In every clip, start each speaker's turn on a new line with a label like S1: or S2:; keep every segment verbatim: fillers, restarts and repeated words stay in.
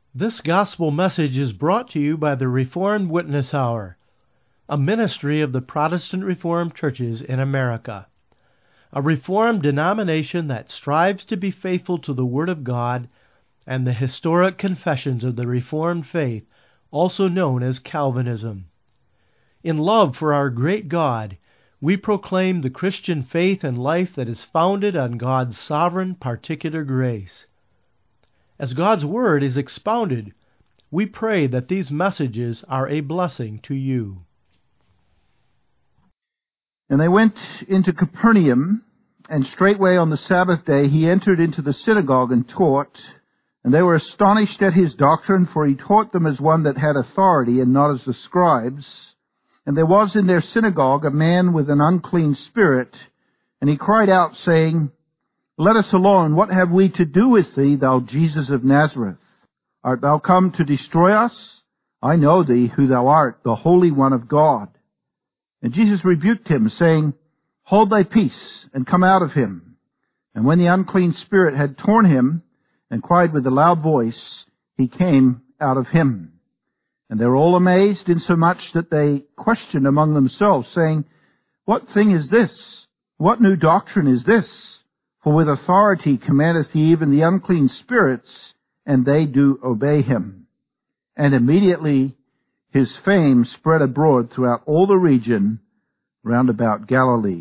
S1: This gospel message is brought to you by the Reformed Witness Hour, a ministry of the Protestant Reformed churches in America, a Reformed denomination that strives to be faithful to the Word of God and the historic confessions of the Reformed faith, also known as Calvinism. In love for our great God, we proclaim the Christian faith and life that is founded on God's sovereign particular grace. As God's Word is expounded, we pray that these messages are a blessing to you.
S2: And they went into Capernaum, and straightway on the Sabbath day he entered into the synagogue and taught. And they were astonished at his doctrine, for he taught them as one that had authority, and not as the scribes. And there was in their synagogue a man with an unclean spirit, and he cried out, saying, Let us alone, what have we to do with thee, thou Jesus of Nazareth? Art thou come to destroy us? I know thee, who thou art, the Holy One of God. And Jesus rebuked him, saying, Hold thy peace, and come out of him. And when the unclean spirit had torn him, and cried with a loud voice, he came out of him. And they were all amazed, insomuch that they questioned among themselves, saying, What thing is this? What new doctrine is this? For with authority commandeth he even the unclean spirits, and they do obey him. And immediately his fame spread abroad throughout all the region round about Galilee.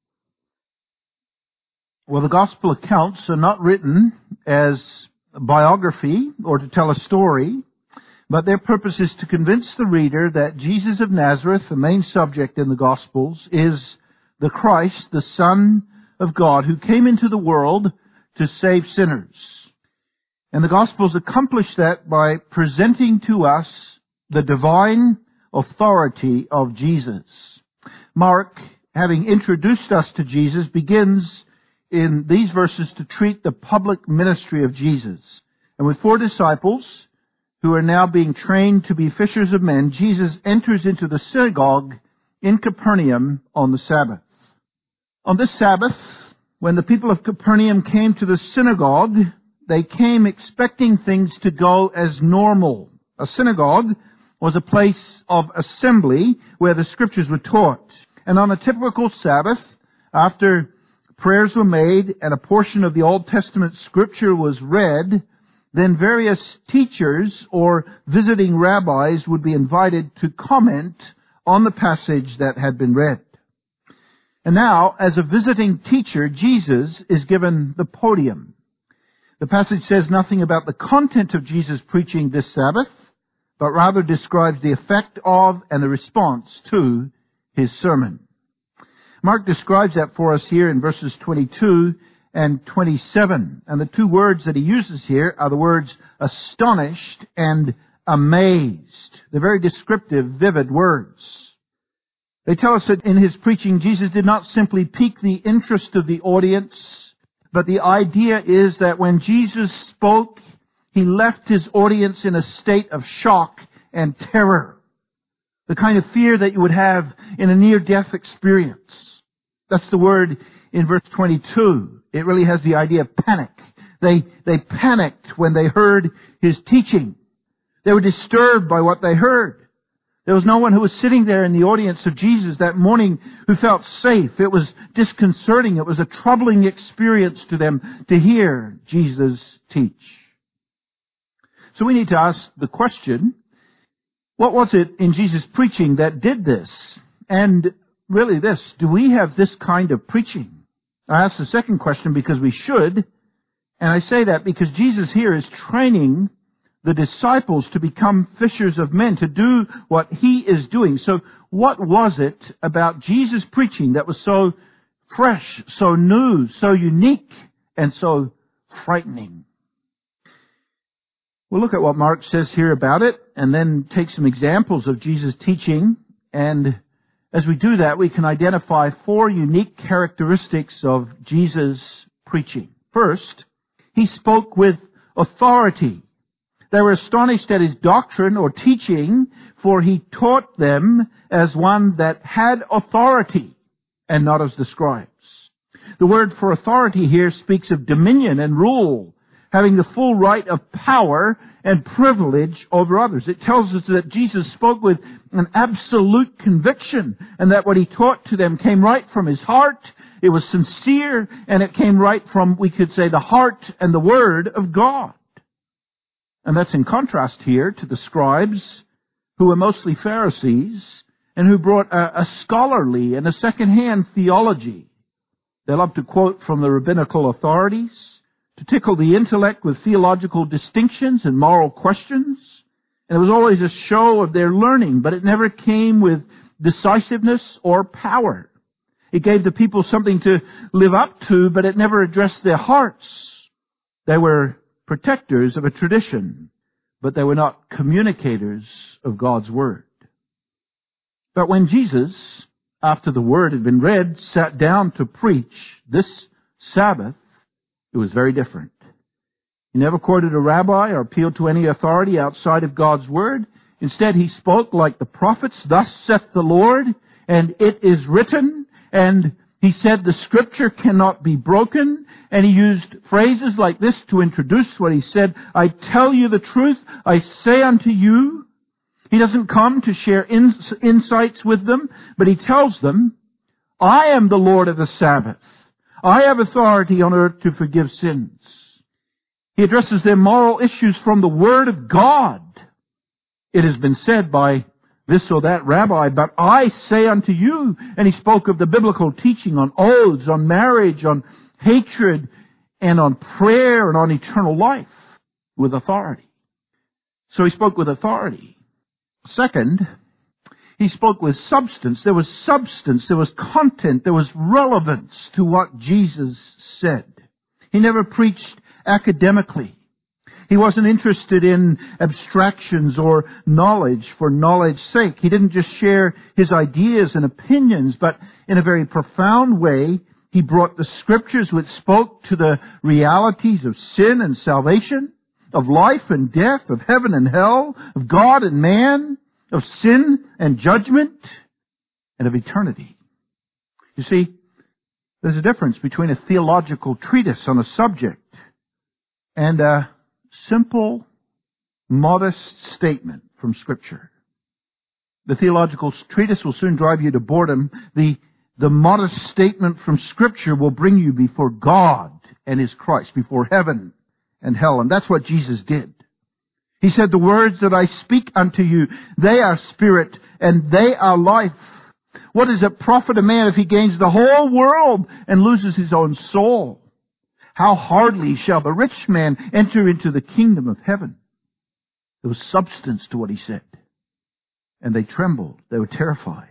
S2: Well, the gospel accounts are not written as a biography or to tell a story, but their purpose is to convince the reader that Jesus of Nazareth, the main subject in the Gospels, is the Christ, the Son of God, who came into the world to save sinners. And the Gospels accomplish that by presenting to us the divine authority of Jesus. Mark, having introduced us to Jesus, begins in these verses to treat the public ministry of Jesus. And with four disciples, who are now being trained to be fishers of men, Jesus enters into the synagogue in Capernaum on the Sabbath. On this Sabbath, when the people of Capernaum came to the synagogue, they came expecting things to go as normal. A synagogue was a place of assembly where the Scriptures were taught. And on a typical Sabbath, after prayers were made and a portion of the Old Testament Scripture was read, then various teachers or visiting rabbis would be invited to comment on the passage that had been read. And now, as a visiting teacher, Jesus is given the podium. The passage says nothing about the content of Jesus' preaching this Sabbath, but rather describes the effect of and the response to his sermon. Mark describes that for us here in verses twenty-two and twenty-seven. And the two words that he uses here are the words astonished and amazed. They're very descriptive, vivid words. They tell us that in his preaching, Jesus did not simply pique the interest of the audience, but the idea is that when Jesus spoke, he left his audience in a state of shock and terror. The kind of fear that you would have in a near-death experience. That's the word in verse twenty-two. It really has the idea of panic. They, they panicked when they heard his teaching. They were disturbed by what they heard. There was no one who was sitting there in the audience of Jesus that morning who felt safe. It was disconcerting. It was a troubling experience to them to hear Jesus teach. So we need to ask the question, what was it in Jesus' preaching that did this? And really this, do we have this kind of preaching? I ask the second question because we should, and I say that because Jesus here is training the disciples to become fishers of men, to do what he is doing. So what was it about Jesus' preaching that was so fresh, so new, so unique, and so frightening? We'll look at what Mark says here about it, and then take some examples of Jesus' teaching. And as we do that, we can identify four unique characteristics of Jesus' preaching. First, he spoke with authority. They were astonished at his doctrine or teaching, for he taught them as one that had authority, and not as the scribes. The word for authority here speaks of dominion and rule, having the full right of power and privilege over others. It tells us that Jesus spoke with an absolute conviction, and that what He taught to them came right from His heart. It was sincere, and it came right from, we could say, the heart and the Word of God. And that's in contrast here to the scribes, who were mostly Pharisees, and who brought a, a scholarly and a second-hand theology. They loved to quote from the rabbinical authorities, to tickle the intellect with theological distinctions and moral questions. And it was always a show of their learning, but it never came with decisiveness or power. It gave the people something to live up to, but it never addressed their hearts. They were protectors of a tradition, but they were not communicators of God's Word. But when Jesus, after the Word had been read, sat down to preach this Sabbath, it was very different. He never quoted a rabbi or appealed to any authority outside of God's Word. Instead, He spoke like the prophets, "Thus saith the Lord, and it is written," and He said the Scripture cannot be broken, and He used phrases like this to introduce what He said. "I tell you the truth, I say unto you." He doesn't come to share ins- insights with them, but He tells them, "I am the Lord of the Sabbath. I have authority on earth to forgive sins." He addresses their moral issues from the Word of God. It has been said by this or that rabbi, "But I say unto you," and He spoke of the biblical teaching on oaths, on marriage, on hatred, and on prayer, and on eternal life with authority. So He spoke with authority. Second, He spoke with substance. There was substance, there was content, there was relevance to what Jesus said. He never preached academically. He wasn't interested in abstractions or knowledge for knowledge's sake. He didn't just share His ideas and opinions, but in a very profound way, He brought the Scriptures which spoke to the realities of sin and salvation, of life and death, of heaven and hell, of God and man, of sin and judgment, and of eternity. You see, there's a difference between a theological treatise on a subject and a simple, modest statement from Scripture. The theological treatise will soon drive you to boredom. The, the modest statement from Scripture will bring you before God and His Christ, before heaven and hell. And that's what Jesus did. He said, "The words that I speak unto you, they are spirit and they are life. What does it profit a man if he gains the whole world and loses his own soul? How hardly shall the rich man enter into the kingdom of heaven?" There was substance to what He said. And they trembled. They were terrified.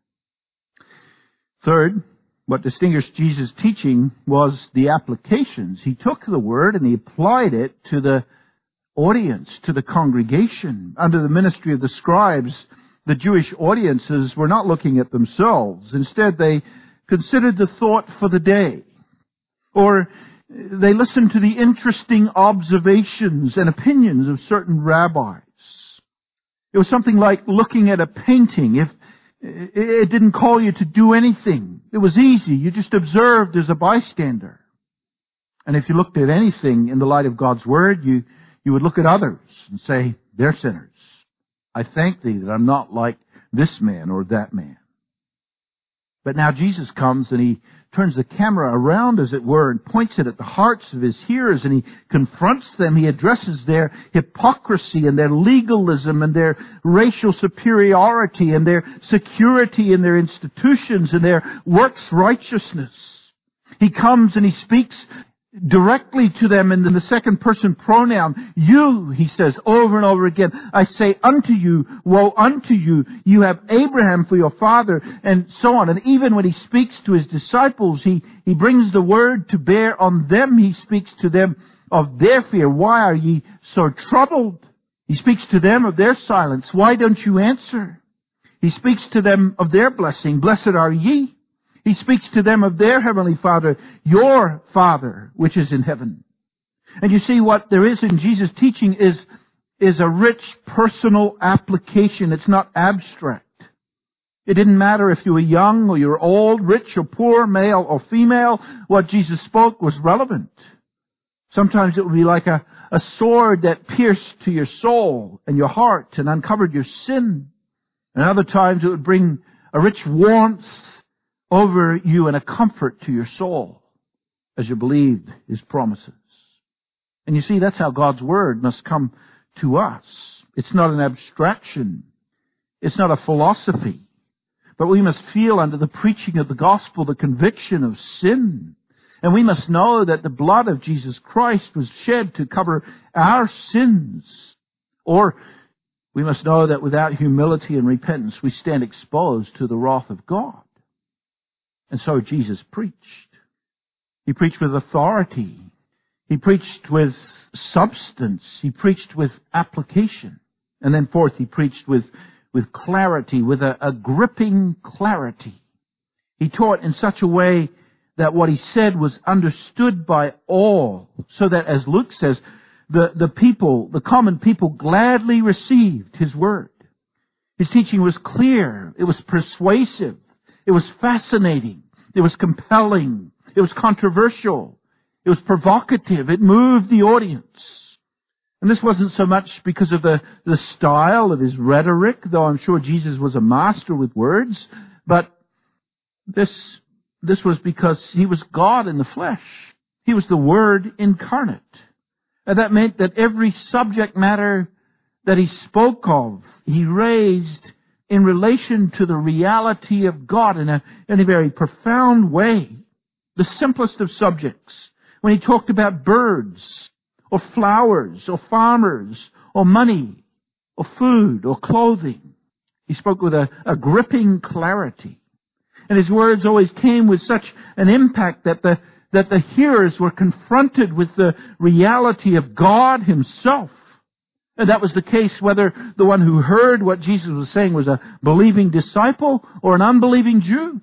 S2: Third, what distinguished Jesus' teaching was the applications. He took the Word and He applied it to the audience, to the congregation. Under the ministry of the scribes, the Jewish audiences were not looking at themselves. Instead, they considered the thought for the day. Or they listened to the interesting observations and opinions of certain rabbis. It was something like looking at a painting. If it didn't call you to do anything, it was easy. You just observed as a bystander. And if you looked at anything in the light of God's Word, you, you would look at others and say, "They're sinners. I thank Thee that I'm not like this man or that man." But now Jesus comes and He turns the camera around, as it were, and points it at the hearts of His hearers, and He confronts them. He addresses their hypocrisy and their legalism and their racial superiority and their security in their institutions and their works righteousness. He comes and He speaks directly to them in the second person pronoun. "You," He says over and over again, "I say unto you, woe unto you, you have Abraham for your father," and so on. And even when He speaks to His disciples, He, he brings the Word to bear on them. He speaks to them of their fear. "Why are ye so troubled?" He speaks to them of their silence. "Why don't you answer?" He speaks to them of their blessing. "Blessed are ye." He speaks to them of their Heavenly Father, "Your Father, which is in heaven." And you see, what there is in Jesus' teaching is, is a rich personal application. It's not abstract. It didn't matter if you were young or you were old, rich or poor, male or female. What Jesus spoke was relevant. Sometimes it would be like a, a sword that pierced to your soul and your heart and uncovered your sin. And other times it would bring a rich warmth over you and a comfort to your soul as you believed His promises. And you see, that's how God's Word must come to us. It's not an abstraction. It's not a philosophy. But we must feel under the preaching of the gospel the conviction of sin. And we must know that the blood of Jesus Christ was shed to cover our sins. Or we must know that without humility and repentance we stand exposed to the wrath of God. And so Jesus preached. He preached with authority. He preached with substance. He preached with application. And then fourth, he preached with, with clarity, with a, a gripping clarity. He taught in such a way that what he said was understood by all, so that, as Luke says, the, the people, the common people gladly received his word. His teaching was clear. It was persuasive. It was fascinating. It was compelling. It was controversial. It was provocative. It moved the audience. And this wasn't so much because of the, the style of his rhetoric, though I'm sure Jesus was a master with words, but this, this was because he was God in the flesh. He was the Word incarnate. And that meant that every subject matter that he spoke of, he raised in relation to the reality of God in a, in a very profound way. The simplest of subjects. When he talked about birds, or flowers, or farmers, or money, or food, or clothing, he spoke with a, a gripping clarity. And his words always came with such an impact that the, that the hearers were confronted with the reality of God Himself. And that was the case whether the one who heard what Jesus was saying was a believing disciple or an unbelieving Jew.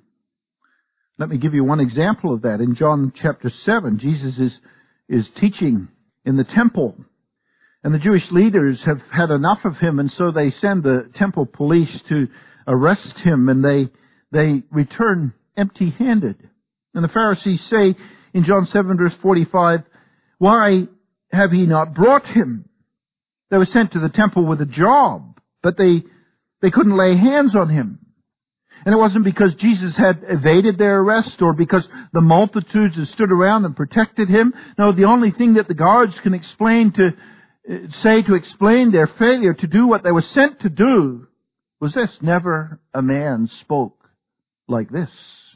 S2: Let me give you one example of that. In John chapter seven, Jesus is, is teaching in the temple. And the Jewish leaders have had enough of him, and so they send the temple police to arrest him, and they, they return empty-handed. And the Pharisees say in John seven verse forty-five, "Why have ye not brought him?" They were sent to the temple with a job, but they, they couldn't lay hands on him. And it wasn't because Jesus had evaded their arrest or because the multitudes had stood around and protected him. No, the only thing that the guards can explain to, say to explain their failure to do what they were sent to do was this: never a man spoke like this.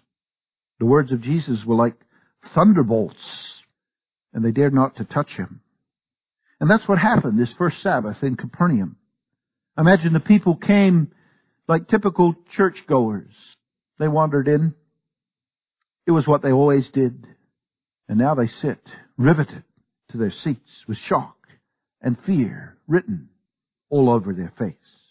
S2: The words of Jesus were like thunderbolts, and they dared not to touch him. And that's what happened this first Sabbath in Capernaum. Imagine the people came like typical churchgoers. They wandered in. It was what they always did. And now they sit, riveted to their seats with shock and fear written all over their face.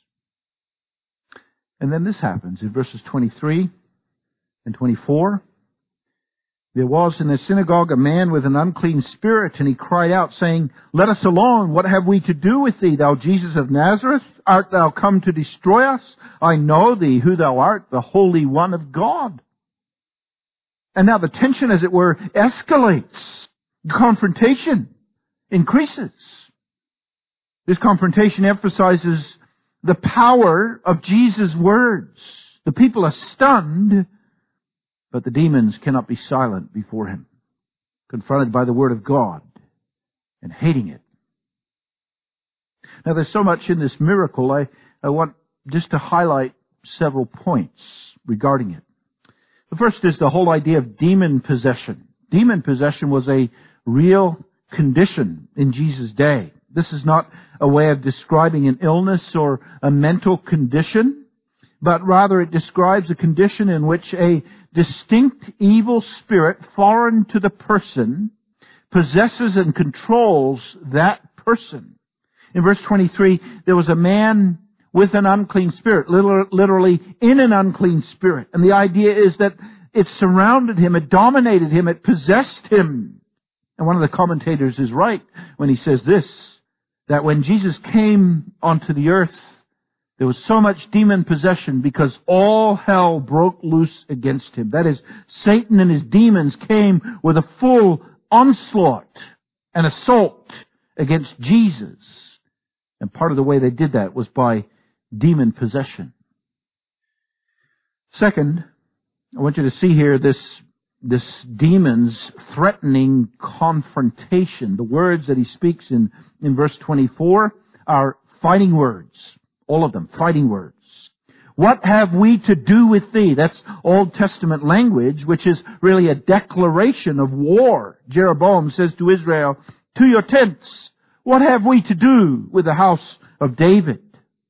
S2: And then this happens in verses twenty-three and twenty-four. "There was in the synagogue a man with an unclean spirit, and he cried out, saying, Let us alone, what have we to do with thee, thou Jesus of Nazareth? Art thou come to destroy us? I know thee, who thou art, the Holy One of God." And now the tension, as it were, escalates. Confrontation increases. This confrontation emphasizes the power of Jesus' words. The people are stunned, but the demons cannot be silent before him, confronted by the Word of God and hating it. Now, there's so much in this miracle, I, I want just to highlight several points regarding it. The first is the whole idea of demon possession. Demon possession was a real condition in Jesus' day. This is not a way of describing an illness or a mental condition, but rather it describes a condition in which a distinct evil spirit foreign to the person possesses and controls that person. In verse twenty-three, there was a man with an unclean spirit, literally in an unclean spirit. And the idea is that it surrounded him, it dominated him, it possessed him. And one of the commentators is right when he says this, that when Jesus came onto the earth, there was so much demon possession because all hell broke loose against him. That is, Satan and his demons came with a full onslaught an assault against Jesus. And part of the way they did that was by demon possession. Second, I want you to see here this, this demon's threatening confrontation. The words that he speaks in, in verse twenty-four are fighting words. All of them, fighting words. What have we to do with thee? That's Old Testament language, which is really a declaration of war. Jeroboam says to Israel, to your tents, what have we to do with the house of David?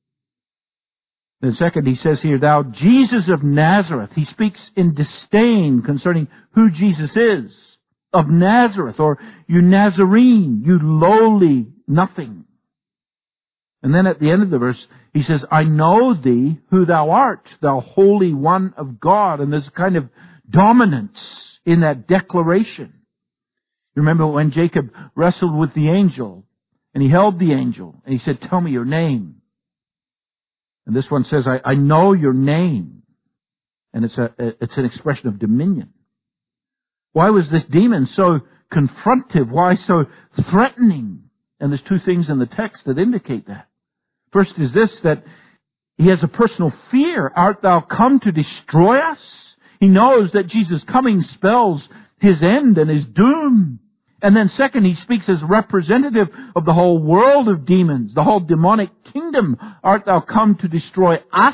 S2: Then second, he says here, thou Jesus of Nazareth. He speaks in disdain concerning who Jesus is. Of Nazareth, or you Nazarene, you lowly nothing. And then at the end of the verse, he says, I know thee who thou art, thou Holy One of God. And there's a kind of dominance in that declaration. You remember when Jacob wrestled with the angel, and he held the angel, and he said, tell me your name. And this one says, I, I know your name. And it's a, it's an expression of dominion. Why was this demon so confrontive? Why so threatening? And there's two things in the text that indicate that. First is this, that he has a personal fear. Art thou come to destroy us? He knows that Jesus' coming spells his end and his doom. And then second, he speaks as representative of the whole world of demons, the whole demonic kingdom. Art thou come to destroy us?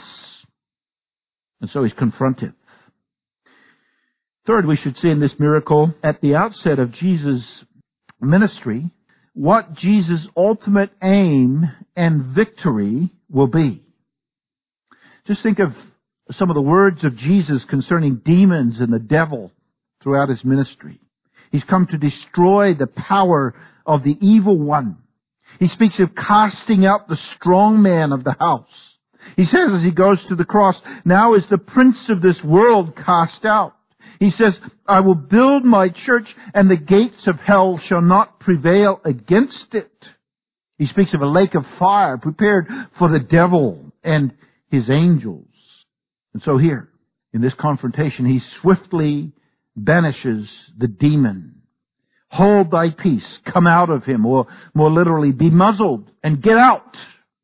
S2: And so he's confrontive. Third, we should see in this miracle, at the outset of Jesus' ministry, what Jesus' ultimate aim and victory will be. Just think of some of the words of Jesus concerning demons and the devil throughout his ministry. He's come to destroy the power of the evil one. He speaks of casting out the strong man of the house. He says as he goes to the cross, now is the prince of this world cast out. He says, I will build my church, and the gates of hell shall not prevail against it. He speaks of a lake of fire prepared for the devil and his angels. And so here, in this confrontation, he swiftly banishes the demon. Hold thy peace, come out of him, or more literally, be muzzled and get out.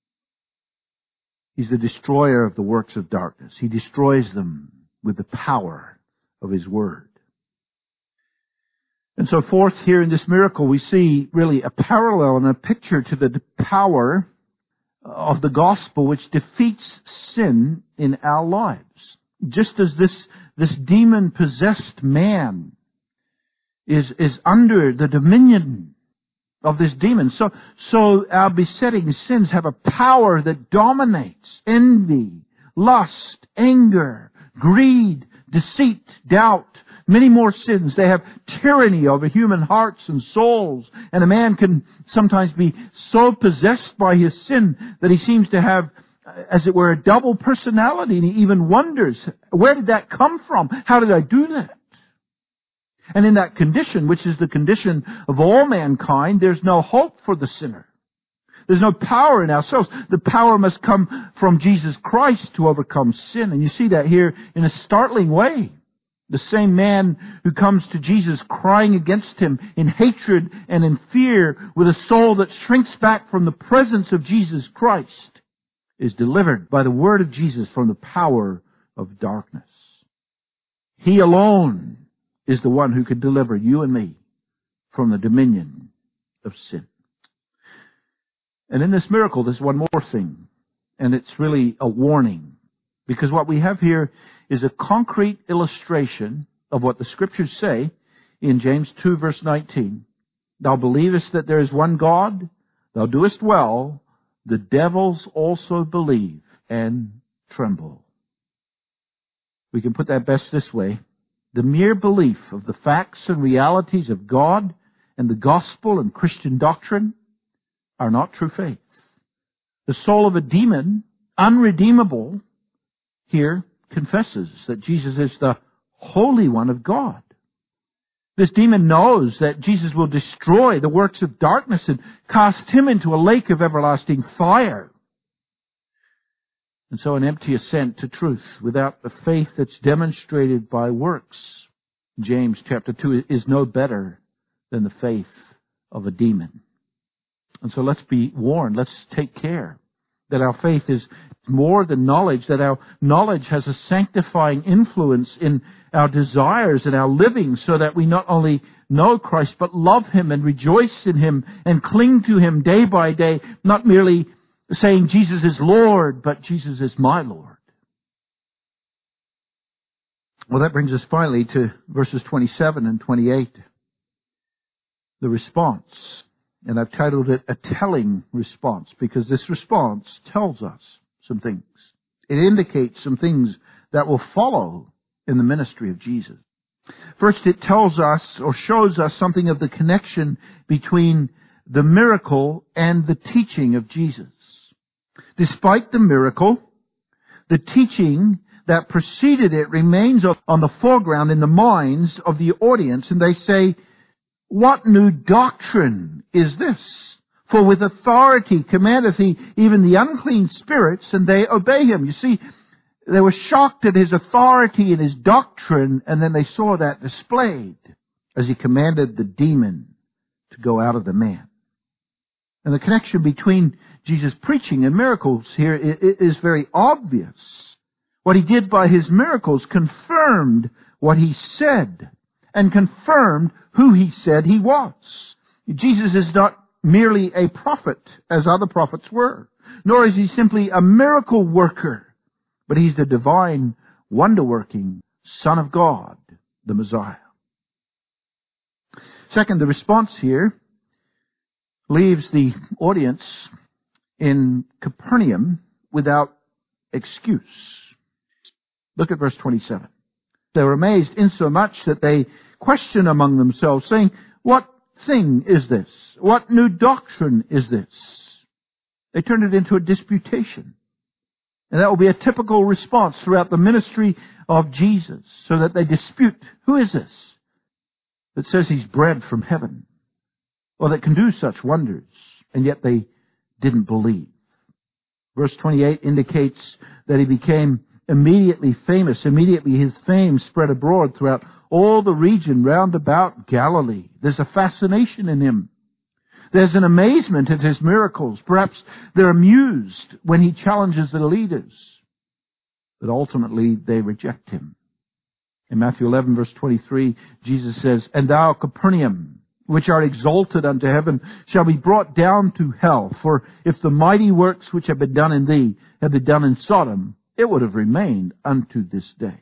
S2: He's the destroyer of the works of darkness. He destroys them with the power of his word. And so forth, here in this miracle, we see really a parallel and a picture to the power of the gospel which defeats sin in our lives. Just as this, this demon-possessed man is, is under the dominion of this demon, so, so our besetting sins have a power that dominates envy, lust, anger, greed, deceit, doubt, many more sins. They have tyranny over human hearts and souls. And a man can sometimes be so possessed by his sin that he seems to have, as it were, a double personality. And he even wonders, where did that come from? How did I do that? And in that condition, which is the condition of all mankind, there's no hope for the sinner. There's no power in ourselves. The power must come from Jesus Christ to overcome sin. And you see that here in a startling way. The same man who comes to Jesus crying against him in hatred and in fear with a soul that shrinks back from the presence of Jesus Christ is delivered by the word of Jesus from the power of darkness. He alone is the one who can deliver you and me from the dominion of sin. And in this miracle, there's one more thing, and it's really a warning, because what we have here is a concrete illustration of what the Scriptures say in James two, verse nineteen. Thou believest that there is one God, thou doest well, the devils also believe and tremble. We can put that best this way. The mere belief of the facts and realities of God and the gospel and Christian doctrine are not true faith. The soul of a demon, unredeemable, here confesses that Jesus is the Holy One of God. This demon knows that Jesus will destroy the works of darkness and cast him into a lake of everlasting fire. And so an empty assent to truth without the faith that's demonstrated by works, James chapter two, is no better than the faith of a demon. And so let's be warned. Let's take care that our faith is more than knowledge, that our knowledge has a sanctifying influence in our desires and our living, so that we not only know Christ, but love Him and rejoice in Him and cling to Him day by day, not merely saying Jesus is Lord, but Jesus is my Lord. Well, that brings us finally to verses twenty-seven and twenty-eight. The response. And I've titled it a telling response, because this response tells us some things. It indicates some things that will follow in the ministry of Jesus. First, it tells us or shows us something of the connection between the miracle and the teaching of Jesus. Despite the miracle, the teaching that preceded it remains on the foreground in the minds of the audience, and they say, "What new doctrine is this? For with authority commandeth he even the unclean spirits, and they obey him." You see, they were shocked at his authority and his doctrine, and then they saw that displayed as he commanded the demon to go out of the man. And the connection between Jesus' preaching and miracles here is very obvious. What he did by his miracles confirmed what he said, and confirmed who he said he was. Jesus is not merely a prophet, as other prophets were, nor is he simply a miracle worker, but he's the divine, wonder-working Son of God, the Messiah. Second, the response here leaves the audience in Capernaum without excuse. Look at verse twenty-seven. They were amazed insomuch that they questioned among themselves, saying, "What thing is this? What new doctrine is this?" They turned it into a disputation. And that will be a typical response throughout the ministry of Jesus, so that they dispute, who is this that says he's bread from heaven, or that can do such wonders, and yet they didn't believe. Verse twenty-eight indicates that he became immediately famous. Immediately his fame spread abroad throughout all the region round about Galilee. There's a fascination in him. There's an amazement at his miracles. Perhaps they're amused when he challenges the leaders. But ultimately they reject him. In Matthew eleven verse twenty-three, Jesus says, "And thou, Capernaum, which art exalted unto heaven, shall be brought down to hell. For if the mighty works which have been done in thee had been done in Sodom, it would have remained unto this day."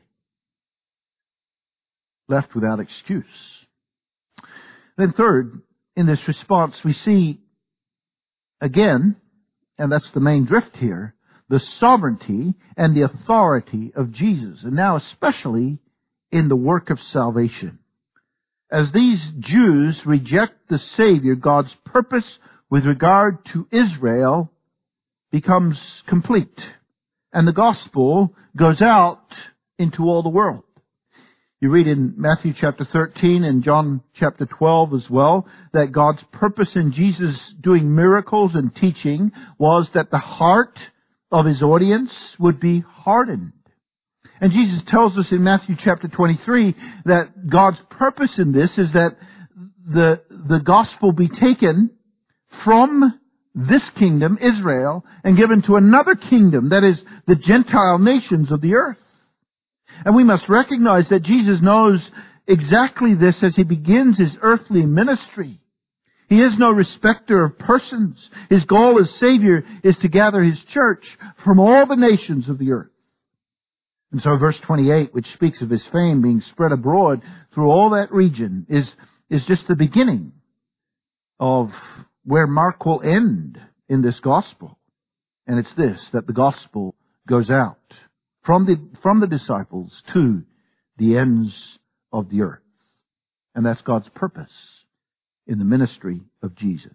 S2: Left without excuse. Then third, in this response, we see again, and that's the main drift here, the sovereignty and the authority of Jesus, and now especially in the work of salvation. As these Jews reject the Savior, God's purpose with regard to Israel becomes complete, and the gospel goes out into all the world. You read in Matthew chapter thirteen and John chapter twelve as well, that God's purpose in Jesus doing miracles and teaching was that the heart of his audience would be hardened. And Jesus tells us in Matthew chapter twenty-three that God's purpose in this is that the, the gospel be taken from this kingdom, Israel, and given to another kingdom, that is, the Gentile nations of the earth. And we must recognize that Jesus knows exactly this as he begins his earthly ministry. He is no respecter of persons. His goal as Savior is to gather his church from all the nations of the earth. And so verse twenty-eight, which speaks of his fame being spread abroad through all that region, is, is just the beginning of where Mark will end in this gospel. And it's this, that the gospel goes out from the, from the disciples to the ends of the earth. And that's God's purpose in the ministry of Jesus.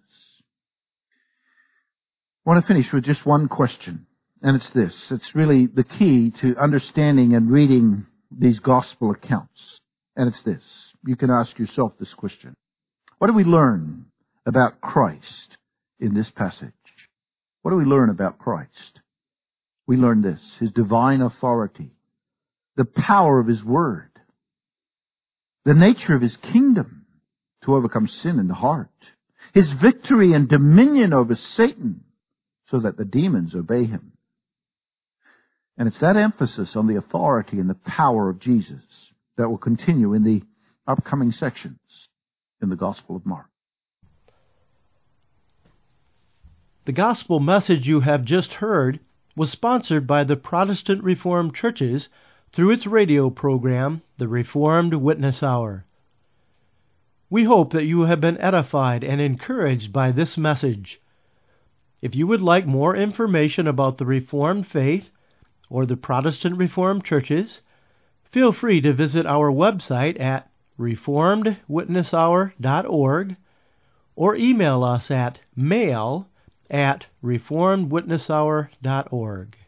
S2: I want to finish with just one question. And it's this. It's really the key to understanding and reading these gospel accounts. And it's this. You can ask yourself this question. What do we learn about Christ in this passage? What do we learn about Christ? We learn this. His divine authority. The power of his word. The nature of his kingdom to overcome sin in the heart. his victory and dominion over Satan, so that the demons obey him. And it's that emphasis on the authority and the power of Jesus that will continue in the upcoming sections in the Gospel of Mark.
S1: The gospel message you have just heard was sponsored by the Protestant Reformed Churches through its radio program, The Reformed Witness Hour. We hope that you have been edified and encouraged by this message. If you would like more information about the Reformed faith or the Protestant Reformed Churches, feel free to visit our website at reformed witness hour dot org or email us at mail at reformed witness hour dot org.